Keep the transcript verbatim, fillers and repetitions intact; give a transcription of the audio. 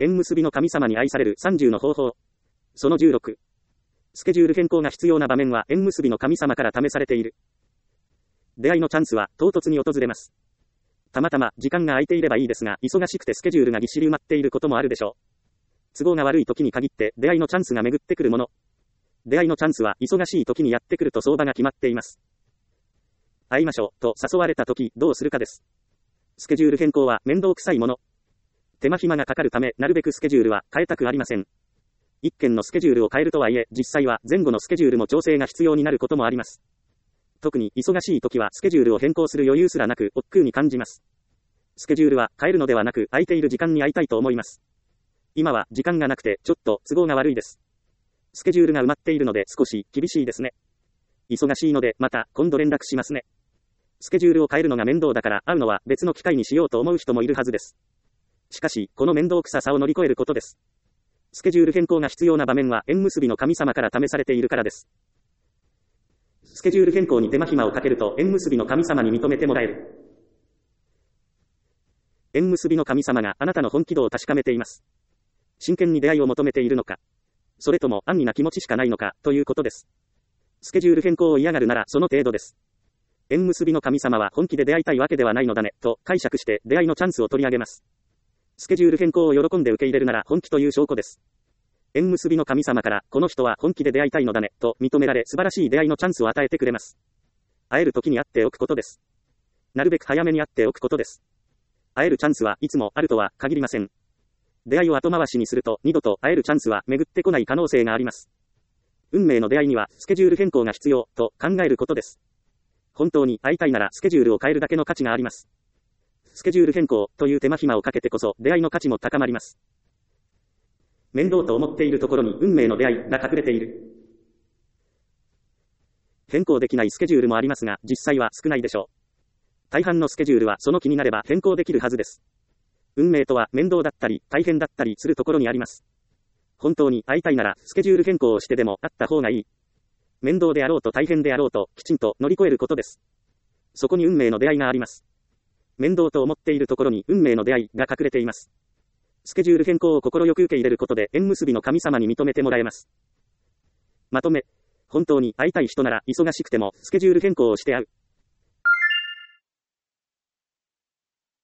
縁結びの神様に愛されるさんじゅうの方法。そのじゅうろく。スケジュール変更が必要な場面は縁結びの神様から試されている。出会いのチャンスは唐突に訪れます。たまたま時間が空いていればいいですが、忙しくてスケジュールがぎっしり埋まっていることもあるでしょう。都合が悪い時に限って出会いのチャンスが巡ってくるもの。出会いのチャンスは忙しい時にやってくると相場が決まっています。会いましょうと誘われた時どうするかです。スケジュール変更は面倒くさいもの。手間暇がかかるためなるべくスケジュールは変えたくありません。一件のスケジュールを変えるとはいえ、実際は前後のスケジュールも調整が必要になることもあります。特に忙しい時はスケジュールを変更する余裕すらなく億劫に感じます。スケジュールは変えるのではなく、空いている時間に会いたいと思います。今は時間がなくてちょっと都合が悪いです。スケジュールが埋まっているので少し厳しいですね。忙しいのでまた今度連絡しますね。スケジュールを変えるのが面倒だから会うのは別の機会にしようと思う人もいるはずです。しかし、この面倒くささを乗り越えることです。スケジュール変更が必要な場面は縁結びの神様から試されているからです。スケジュール変更に手間暇をかけると縁結びの神様に認めてもらえる。縁結びの神様があなたの本気度を確かめています。真剣に出会いを求めているのか、それとも安易な気持ちしかないのかということです。スケジュール変更を嫌がるならその程度です。縁結びの神様は本気で出会いたいわけではないのだねと解釈して出会いのチャンスを取り上げます。スケジュール変更を喜んで受け入れるなら本気という証拠です。縁結びの神様からこの人は本気で出会いたいのだねと認められ素晴らしい出会いのチャンスを与えてくれます。会える時に会っておくことです。なるべく早めに会っておくことです。会えるチャンスはいつもあるとは限りません。出会いを後回しにすると二度と会えるチャンスは巡ってこない可能性があります。運命の出会いにはスケジュール変更が必要と考えることです。本当に会いたいならスケジュールを変えるだけの価値があります。スケジュール変更という手間暇をかけてこそ出会いの価値も高まります。面倒と思っているところに運命の出会いが隠れている。変更できないスケジュールもありますが、実際は少ないでしょう。大半のスケジュールはその気になれば変更できるはずです。運命とは面倒だったり大変だったりするところにあります。本当に会いたいならスケジュール変更をしてでも会った方がいい。面倒であろうと大変であろうときちんと乗り越えることです。そこに運命の出会いがあります。面倒と思っているところに運命の出会いが隠れています。スケジュール変更を心よく受け入れることで縁結びの神様に認めてもらえます。まとめ、本当に会いたい人なら忙しくてもスケジュール変更をして会う。